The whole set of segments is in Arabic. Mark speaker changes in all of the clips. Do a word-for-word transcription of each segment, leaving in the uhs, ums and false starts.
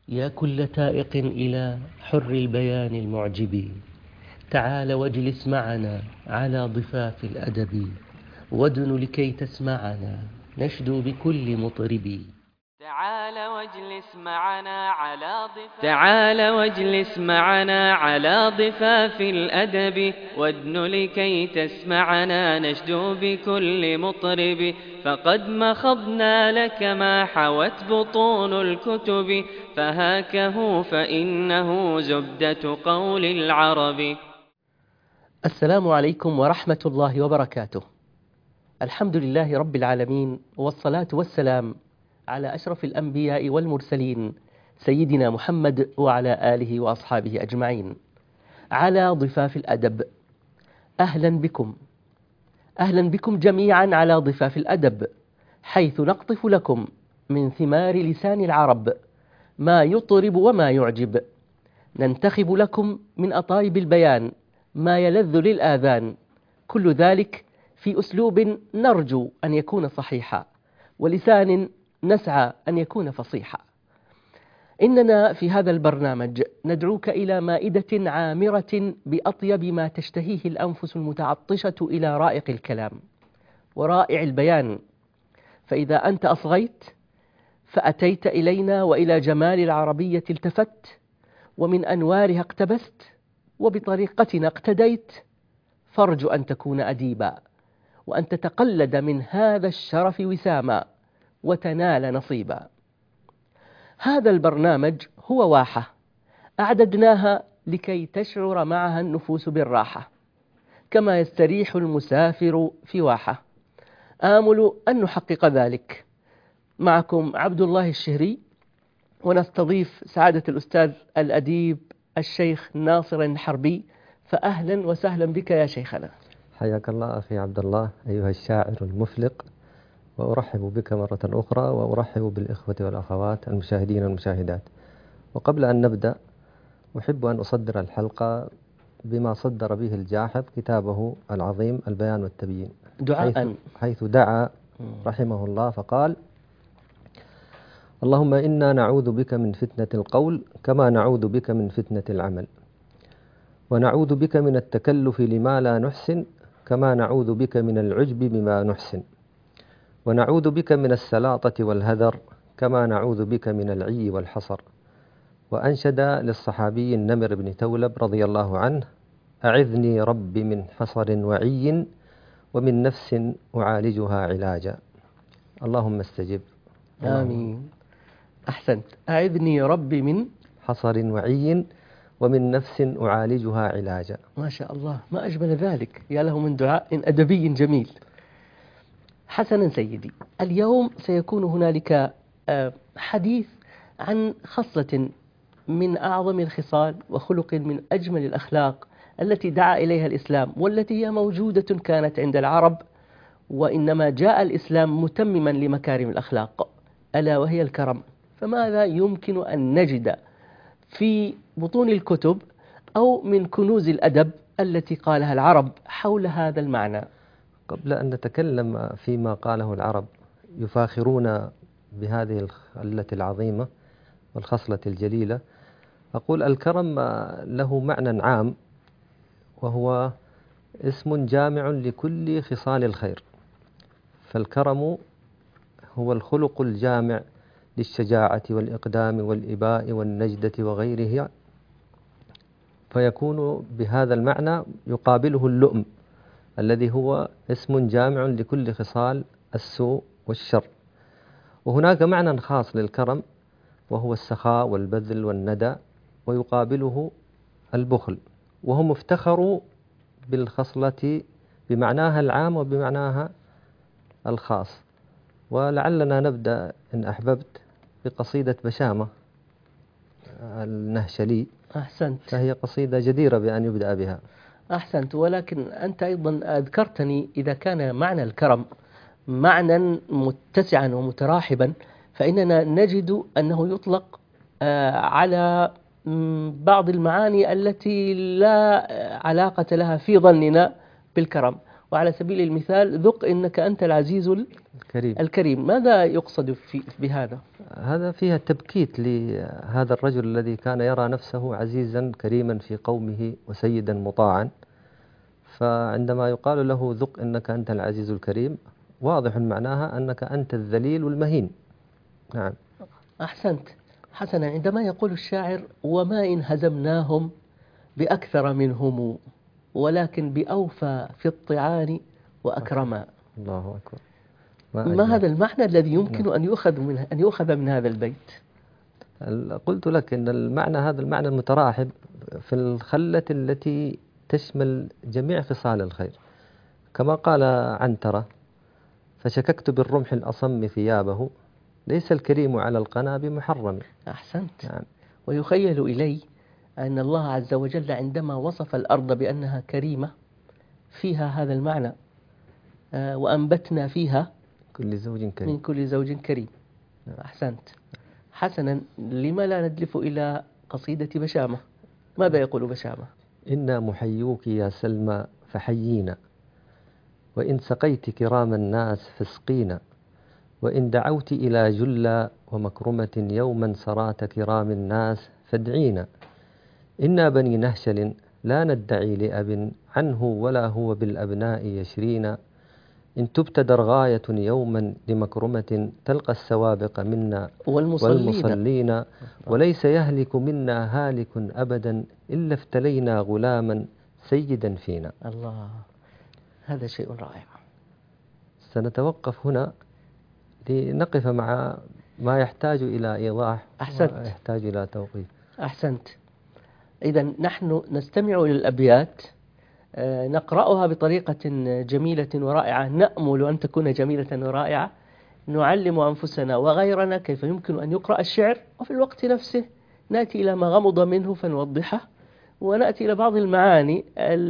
Speaker 1: يا كل تائق إلى حر البيان المعجب، تعال واجلس معنا على ضفاف الأدب، وادن لكي تسمعنا نشدو بكل مطرب.
Speaker 2: تعال واجلس معنا على ضفاف تعال واجلس معنا على ضفاف الأدب، وادن لكي تسمعنا نشدو بكل مطرب. فقد مخضنا لك ما حوت بطون الكتب، فهاكه فإنه زبدة قول العرب.
Speaker 1: السلام عليكم ورحمة الله وبركاته. الحمد لله رب العالمين، والصلاة والسلام على أشرف الأنبياء والمرسلين سيدنا محمد وعلى آله وأصحابه أجمعين. على ضفاف الأدب، أهلا بكم أهلا بكم جميعا على ضفاف الأدب، حيث نقطف لكم من ثمار لسان العرب ما يطرب وما يعجب، ننتخب لكم من أطايب البيان ما يلذ للآذان، كل ذلك في أسلوب نرجو أن يكون صحيحا، ولسان نسعى أن يكون فصيحا. إننا في هذا البرنامج ندعوك إلى مائدة عامرة بأطيب ما تشتهيه الأنفس المتعطشة إلى رائق الكلام ورائع البيان. فإذا أنت أصغيت فأتيت إلينا وإلى جمال العربية التفت، ومن أنوارها اقتبست، وبطريقتنا اقتديت، فارجو أن تكون أديبا، وأن تتقلد من هذا الشرف وساما، وتنال نصيبا. هذا البرنامج هو واحة أعددناها لكي تشعر معها النفوس بالراحة، كما يستريح المسافر في واحة. آمل أن نحقق ذلك. معكم عبد الله الشهري، ونستضيف سعادة الأستاذ الأديب الشيخ ناصر الحربي. فأهلا وسهلا بك يا شيخنا.
Speaker 3: حياك الله أخي عبد الله أيها الشاعر المفلق، وأرحب بك مرة أخرى، وأرحب بالإخوة والأخوات المشاهدين والمشاهدات. وقبل أن نبدأ أحب أن أصدر الحلقة بما صدر به الجاحظ كتابه العظيم البيان والتبيين،
Speaker 1: دعاء
Speaker 3: حيث, حيث دعا رحمه الله فقال: اللهم إنا نعوذ بك من فتنة القول كما نعوذ بك من فتنة العمل، ونعوذ بك من التكلف لما لا نحسن كما نعوذ بك من العجب بما نحسن، ونعوذ بك من السلاطة والهذر كما نعوذ بك من العي والحصر. وأنشد للصحابي النمر بن تولب رضي الله عنه: أعذني رب من حصر وعي، ومن نفس أعالجها علاجا. اللهم استجب.
Speaker 1: آمين. أحسنت. أعذني ربي من
Speaker 3: حصر وعي، ومن نفس أعالجها علاجا.
Speaker 1: ما شاء الله، ما أجمل ذلك، يا له من دعاء أدبي جميل. حسنا سيدي، اليوم سيكون هنالك حديث عن خصلة من أعظم الخصال وخلق من أجمل الأخلاق التي دعا إليها الإسلام، والتي هي موجودة كانت عند العرب، وإنما جاء الإسلام متمما لمكارم الأخلاق، ألا وهي الكرم. فماذا يمكن أن نجد في بطون الكتب أو من كنوز الأدب التي قالها العرب حول هذا المعنى؟
Speaker 3: قبل أن نتكلم فيما قاله العرب يفاخرون بهذه الخلة العظيمة والخصلة الجليلة، أقول الكرم له معنى عام، وهو اسم جامع لكل خصال الخير. فالكرم هو الخلق الجامع للشجاعة والإقدام والإباء والنجدة وغيرها، فيكون بهذا المعنى يقابله اللؤم الذي هو اسم جامع لكل خصال السوء والشر. وهناك معنى خاص للكرم وهو السخاء والبذل والندى، ويقابله البخل، وهم افتخروا بالخصلة بمعناها العام وبمعناها الخاص. ولعلنا نبدأ إن أحببت بقصيدة بشامة النهشلي.
Speaker 1: أحسنت.
Speaker 3: فهي قصيدة جديرة بأن يبدأ بها.
Speaker 1: أحسنت. ولكن أنت أيضا أذكرتني إذا كان معنى الكرم معنى متسعا ومتراحبا، فإننا نجد أنه يطلق على بعض المعاني التي لا علاقة لها في ظننا بالكرم. وعلى سبيل المثال ذق إنك أنت العزيز
Speaker 3: الكريم.
Speaker 1: الكريم، ماذا يقصد في بهذا؟
Speaker 3: هذا فيها تبكيت لهذا الرجل الذي كان يرى نفسه عزيزا كريما في قومه وسيدا مطاعا، فعندما يقال له ذق إنك أنت العزيز الكريم واضح معناها أنك أنت الذليل والمهين. نعم.
Speaker 1: أحسنت. حسنا، عندما يقول الشاعر وما إن هزمناهم بأكثر منهم ولكن بأوفى في الطعان وأكرما،
Speaker 3: الله أكبر.
Speaker 1: ما,
Speaker 3: ما
Speaker 1: ما هذا المعنى الذي يمكن
Speaker 3: نعم.
Speaker 1: أن يؤخذ من أن يؤخذ من هذا البيت؟
Speaker 3: قلت لك أن المعنى هذا المعنى المتراحب في الخلة التي تشمل جميع خصال الخير، كما قال عنترة فشككت بالرمح الأصم ثيابه ليس الكريم على القنا بمحرم.
Speaker 1: أحسنت.
Speaker 3: نعم.
Speaker 1: ويخيل إلي أن الله عز وجل عندما وصف الأرض بأنها كريمة فيها هذا المعنى، آه وأنبتنا فيها
Speaker 3: كل زوج كريم.
Speaker 1: من كل زوج كريم. أحسنت. حسنا، لما لا ندلف إلى قصيدة بشامة؟ ماذا يقول بشامة؟
Speaker 3: إنا محيوك يا سلمى فحيينا، وإن سقيت كرام الناس فاسقينا، وإن دعوت إلى جلة ومكرمة يوما سرات كرام الناس فادعينا، إنا بني نهشل لا ندعي لأب عنه ولا هو بالأبناء يشرينا، إن تبتدر غاية يوما لمكرمة تلقى السوابق منا
Speaker 1: والمصلين,
Speaker 3: والمصلين وليس يهلك منا هالك أبدا إلا افتلينا غلاما سيدا فينا.
Speaker 1: الله، هذا شيء رائع.
Speaker 3: سنتوقف هنا لنقف مع ما يحتاج إلى إيضاح.
Speaker 1: أحسنت.
Speaker 3: ويحتاج إلى توقيف.
Speaker 1: أحسنت. إذا نحن نستمع إلى الأبيات، نقرأها بطريقة جميلة ورائعة، نأمل أن تكون جميلة ورائعة، نعلم أنفسنا وغيرنا كيف يمكن أن يقرأ الشعر، وفي الوقت نفسه نأتي إلى ما غمض منه فنوضحه، ونأتي إلى بعض المعاني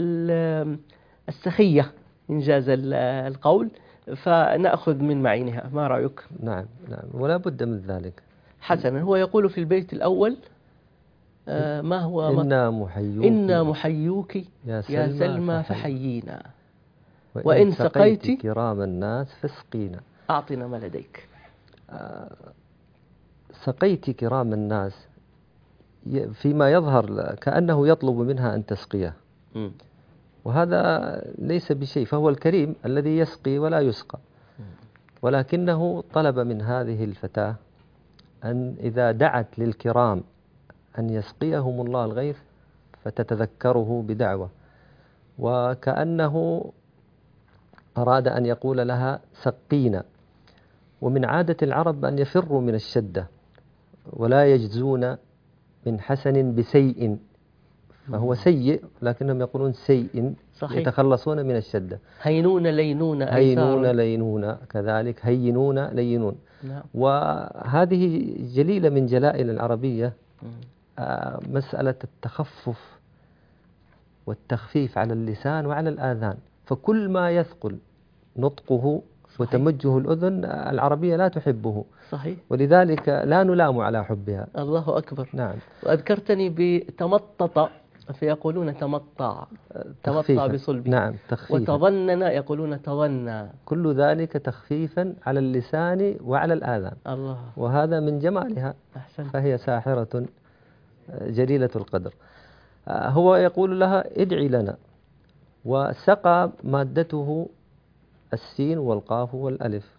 Speaker 1: السخية إنجاز القول فنأخذ من معينها. ما رأيك؟
Speaker 3: نعم نعم، ولا بد من ذلك.
Speaker 1: حسنا، هو يقول في البيت الأول آه ما هو
Speaker 3: إنا محيوك,
Speaker 1: إنا محيوك يا سلمى, يا سلمى فحيينا،
Speaker 3: وإن,
Speaker 1: وإن
Speaker 3: سقيت
Speaker 1: سقيت
Speaker 3: كرام الناس فاسقينا.
Speaker 1: أعطنا ما لديك.
Speaker 3: آه سقيت كرام الناس فيما يظهر كأنه يطلب منها أن تسقيه، م. وهذا ليس بشيء، فهو الكريم الذي يسقي ولا يسقى، ولكنه طلب من هذه الفتاة أن إذا دعت للكرام أن يسقيهم الله الغيث فتتذكره بدعوة، وكأنه أراد أن يقول لها سقينا. ومن عادة العرب أن يفروا من الشدة ولا يجزون من حسن بسيء، فهو سيء لكنهم يقولون سيء. صحيح. يتخلصون من الشدة.
Speaker 1: هينون لينون
Speaker 3: هينون لينون كذلك هينون لينون.
Speaker 1: نعم.
Speaker 3: وهذه جليلة من جلائل العربية، آه مسألة التخفف والتخفيف على اللسان وعلى الآذان، فكل ما يثقل نطقه صحيح. وتمجه الأذن العربية لا تحبه.
Speaker 1: صحيح.
Speaker 3: ولذلك لا نلام على حبها.
Speaker 1: الله أكبر.
Speaker 3: نعم.
Speaker 1: وأذكرتني بتمطط فيقولون تمطع، تمطع بصلب.
Speaker 3: نعم، تخفيفا.
Speaker 1: وتظنن يقولون تظنى،
Speaker 3: كل ذلك تخفيفا على اللسان وعلى الآذان.
Speaker 1: الله.
Speaker 3: وهذا من جمالها.
Speaker 1: أحسن.
Speaker 3: فهي ساحرة جليلة القدر. هو يقول لها ادعي لنا، وسقى مادته السين والقاف والألف،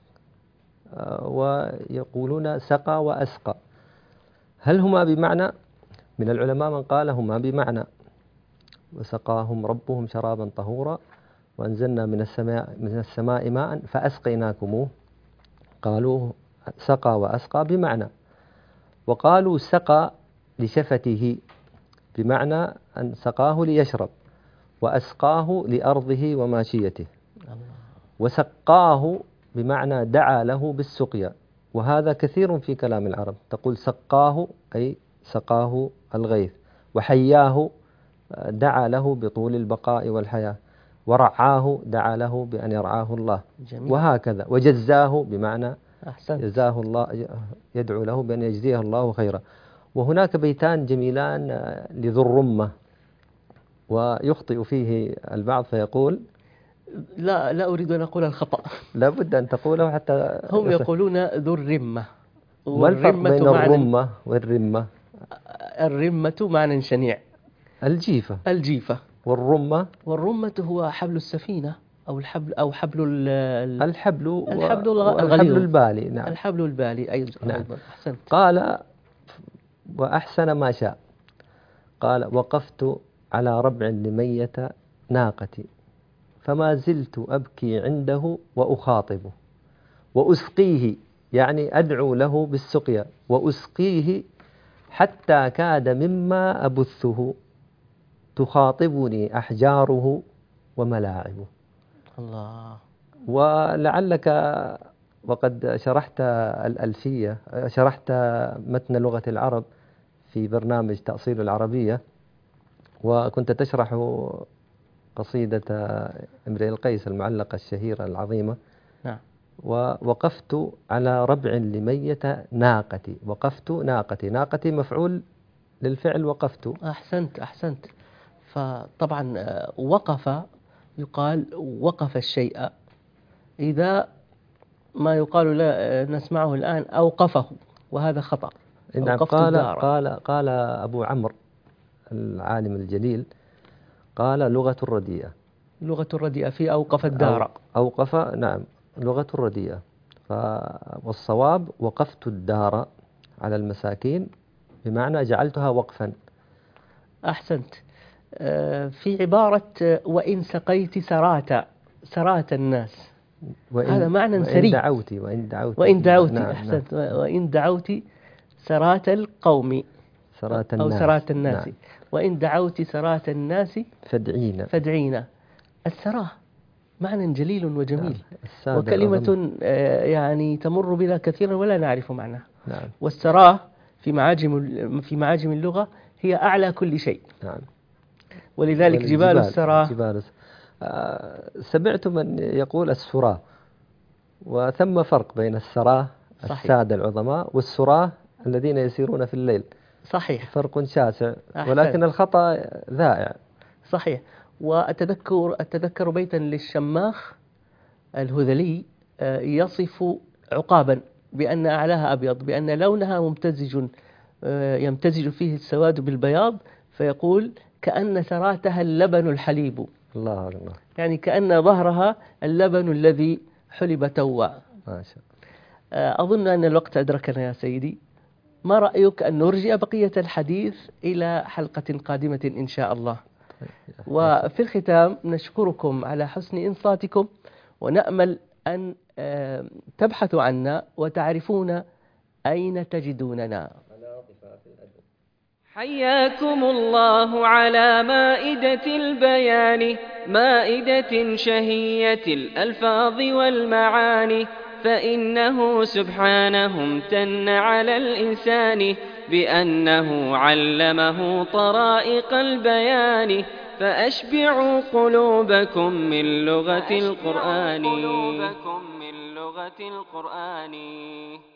Speaker 3: ويقولون سقى وأسقى. هل هما بمعنى؟ من العلماء من قال هما بمعنى، وسقاهم ربهم شرابا طهورا وأنزلنا من السماء من السماء ماء فأسقيناكموه، قالوا سقى وأسقى بمعنى. وقالوا سقى لشفته بمعنى أن سقاه ليشرب، وأسقاه لأرضه وماشيته. وسقاه بمعنى دعا له بالسقيا، وهذا كثير في كلام العرب، تقول سقاه أي سقاه الغيث، وحياه دعا له بطول البقاء والحياة، ورعاه دعا له بأن يرعاه الله.
Speaker 1: جميل.
Speaker 3: وهكذا. وجزاه بمعنى
Speaker 1: أحسن.
Speaker 3: جزاه الله، يدعو له بأن يجزيه الله خيرا. وهناك بيتان جميلان لذو الرمة ويخطئ فيه البعض فيقول
Speaker 1: لا لا أريد أن أقول الخطأ.
Speaker 3: لابد أن تقوله حتى
Speaker 1: هم يقولون ذو الرمة.
Speaker 3: ما الفرق بين
Speaker 1: معنى
Speaker 3: الرمة والرمة؟
Speaker 1: الرمة معنى شنيع،
Speaker 3: الجيفة.
Speaker 1: الجيفة.
Speaker 3: والرمة
Speaker 1: والرمة هو حبل السفينة أو الحبل أو حبل ال-
Speaker 3: الحبل و-
Speaker 1: الحبل
Speaker 3: والحبل
Speaker 1: الغليظ.
Speaker 3: البالي. نعم.
Speaker 1: الحبل البالي أيضا.
Speaker 3: نعم.
Speaker 1: أحسنت.
Speaker 3: قال وأحسن ما شاء، قال وقفت على ربع لمية ناقتي فما زلت أبكي عنده وأخاطبه وأسقيه، يعني أدعو له بالسقيا، وأسقيه حتى كاد مما أبثه تخاطبني أحجاره وملاعبه.
Speaker 1: الله.
Speaker 3: ولعلك وقد شرحت الألفية، شرحت متن لغة العرب في برنامج تأصيل العربية، وكنت تشرح قصيدة امرئ القيس المعلقة الشهيرة العظيمة.
Speaker 1: نعم.
Speaker 3: ووقفت على ربع لمية ناقتي. وقفت ناقتي، ناقتي مفعول للفعل وقفت.
Speaker 1: أحسنت أحسنت. فطبعا وقف يقال وقف الشيء، إذا ما يقال لا نسمعه الآن أوقفه، وهذا خطأ.
Speaker 3: نعم. قال قال قال أبو عمرو العالم الجليل، قال لغة الرديئة.
Speaker 1: لغة الرديئة في أوقف الدار.
Speaker 3: أوقف، نعم، لغة الرديئة. والصواب وقفت الدار على المساكين، بمعنى جعلتها وقفا.
Speaker 1: أحسنت. في عبارة وإن سقيت سرات سرات الناس، هذا معنى سري.
Speaker 3: وإن دعوتي وإن دعوتي
Speaker 1: وإن دعوتي.
Speaker 3: نعم.
Speaker 1: أحسنت.
Speaker 3: نعم.
Speaker 1: وإن دعوتي سرات القوم
Speaker 3: سرات
Speaker 1: أو
Speaker 3: الناس.
Speaker 1: سرات الناس.
Speaker 3: نعم.
Speaker 1: وإن دعوت سرات الناس
Speaker 3: فادعينا.
Speaker 1: فادعينا. السراه معنى جليل وجميل.
Speaker 3: نعم.
Speaker 1: وكلمة يعني تمر بنا كثيرا ولا نعرف معناها.
Speaker 3: نعم.
Speaker 1: والسراه في معاجم في معاجم اللغة هي أعلى كل شيء.
Speaker 3: نعم.
Speaker 1: ولذلك جبال السراه.
Speaker 3: جبال آه سمعت من يقول السراه، وثم فرق بين السراه السادة العظماء والسراه الذين يسيرون في الليل.
Speaker 1: صحيح.
Speaker 3: فرق شاسع.
Speaker 1: أحسن.
Speaker 3: ولكن الخطأ ذائع.
Speaker 1: صحيح. وأتذكر أتذكر بيتا للشماخ الهذلي يصف عقابا بأن أعلاها أبيض، بأن لونها ممتزج يمتزج فيه السواد بالبياض، فيقول كأن سراتها اللبن الحليب.
Speaker 3: الله الله.
Speaker 1: يعني كأن ظهرها اللبن الذي حلب توا.
Speaker 3: ما شاء.
Speaker 1: أظن أن الوقت أدركنا يا سيدي. ما رأيك أن نرجع بقية الحديث إلى حلقة قادمة إن شاء الله؟ وفي الختام نشكركم على حسن إنصاتكم، ونأمل أن تبحثوا عنا وتعرفون أين تجدوننا.
Speaker 2: حياكم الله على مائدة البيان، مائدة شهية الألفاظ والمعاني، فإنه سبحانه امتن على الإنسان بأنه علمه طرائق البيان، فأشبعوا قلوبكم من لغة القرآن.